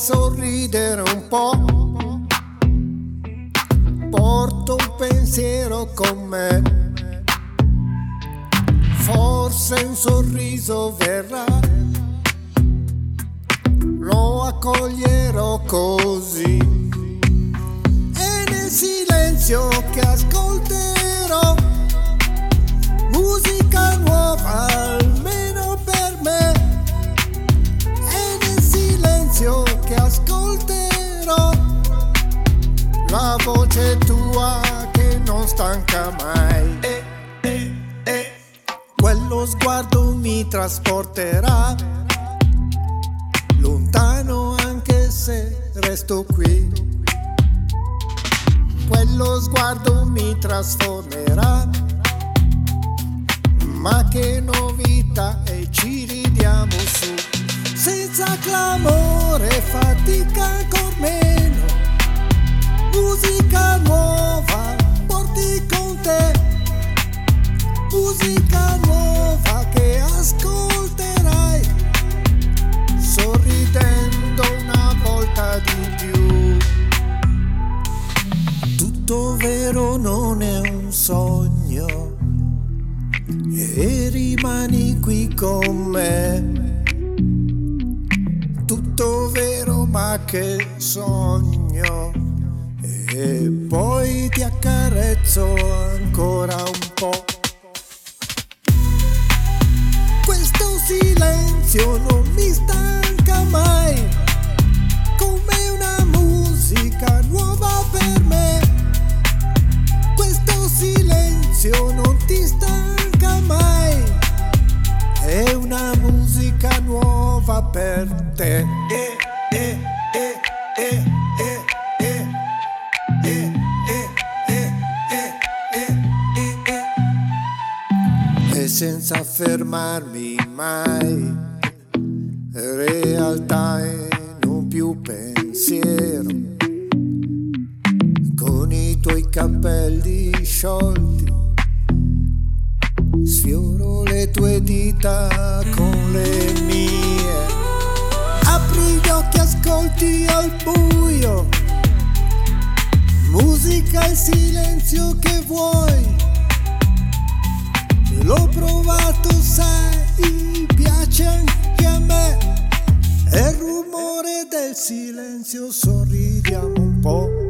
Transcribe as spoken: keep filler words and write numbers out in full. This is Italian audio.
sorridere un po', porto un pensiero con me, forse un sorriso verrà, lo accoglierò così, e nel silenzio che ascolterò musica nuova almeno per me, e nel silenzio che ascolterò la voce tua che non stanca mai. Eh, eh, eh. Quello sguardo mi trasporterà lontano anche se resto qui. Quello sguardo mi trasformerà, ma che novità, e ci ridiamo su, senza clamore, fatica ancor meno. Musica nuova porti con te, musica nuova che ascolterai, sorridendo una volta di più. Tutto vero non è un sogno, e rimani qui con me. Tutto vero ma che sogno, e poi ti accarezzo ancora un po'. Questo silenzio non mi stanca mai, come una musica nuova per me. Questo silenzio non ti stanca mai, è una musica nuova per te. Eh, eh, eh, eh, eh, eh, eh, eh, eh, eh, eh. E senza fermarmi mai, realtà e non più pensiero, con i tuoi capelli sciolti sfioro le tue dita con le mie. Apri gli occhi, ascolti al buio, musica e silenzio che vuoi. L'ho provato, sai, piace anche a me, è il rumore del silenzio, sorridiamo un po'.